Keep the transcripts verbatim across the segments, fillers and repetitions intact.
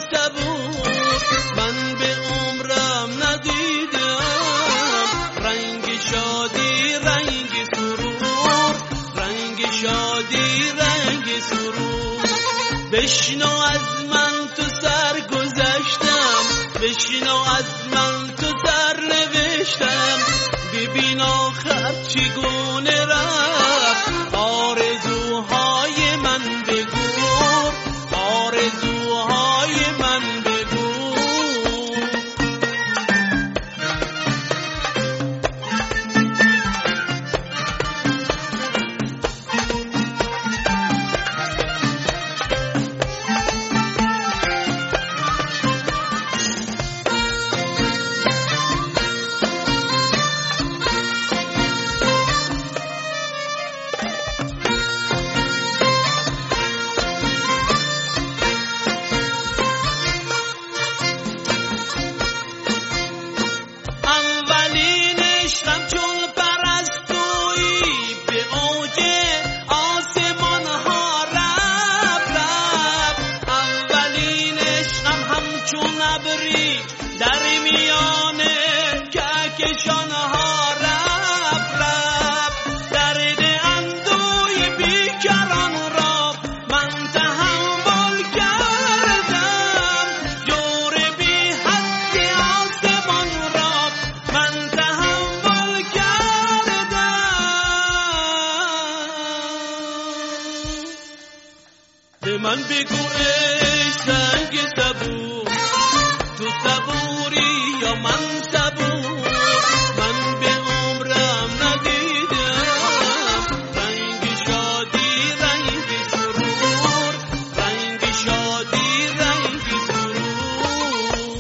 صبور من به عمرم ندیدم، رنگ شادی رنگ سرور، رنگ شادی رنگ سرور. بشنو از من تو سر گذشتم، بشنو از من تو سر نوشتم، ببین آخر چگونه رفت آرزوهای من بگو، آرزوهای من بگو. در میان کهکشان ها رفت رفت، درد اندوی بیکران را من تحمل کردم، جور بی حد آسمان را من تحمل کردم. به من بگو ای سنگ صبور، تو صبوری یا من صبور، من به عمرم ندیدم، رنگ شادی رنگ سرور، رنگ شادی رنگ سرور.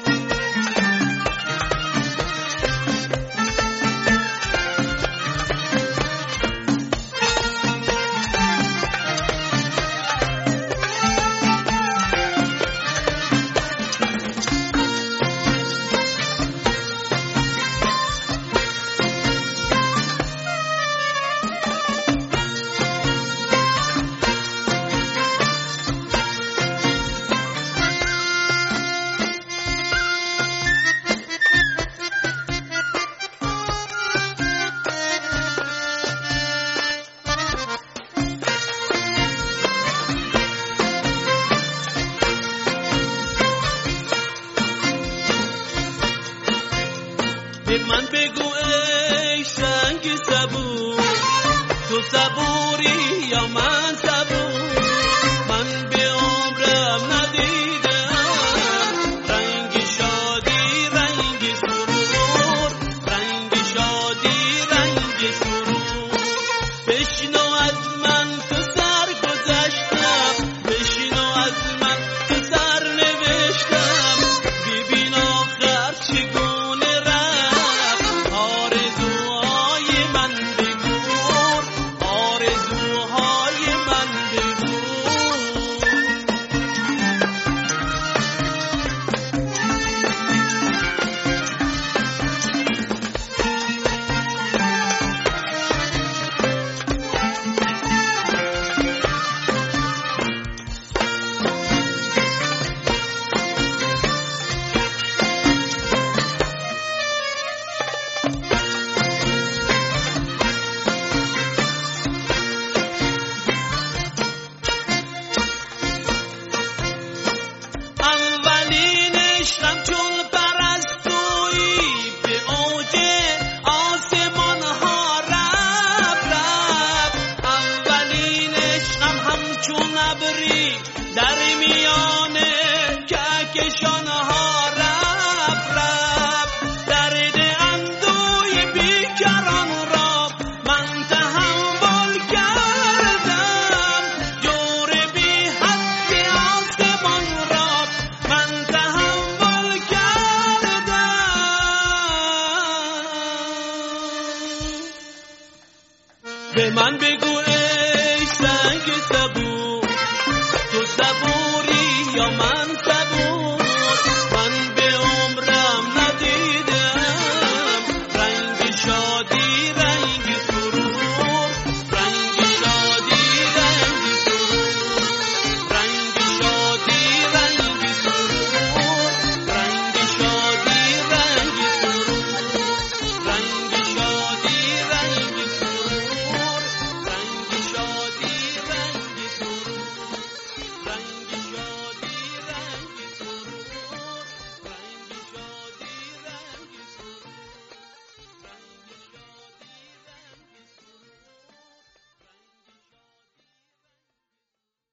به من بگو ای سنگ صبور، تو صبوری یا من صبور، من به عمرم ندیدم، رنگ شادی رنگ سرور، رنگ شادی رنگ سرور. بشنو از من تو سر گذشتم، بشنو از من تو سر نوشتم، ببین آخر چگونه در میان کهکشان ها رفت رفت، درد اندوی بیکران را من تحمل کردم، جور بی حد آسمان را من تحمل کردم. به من بگو ای سنگ صبور،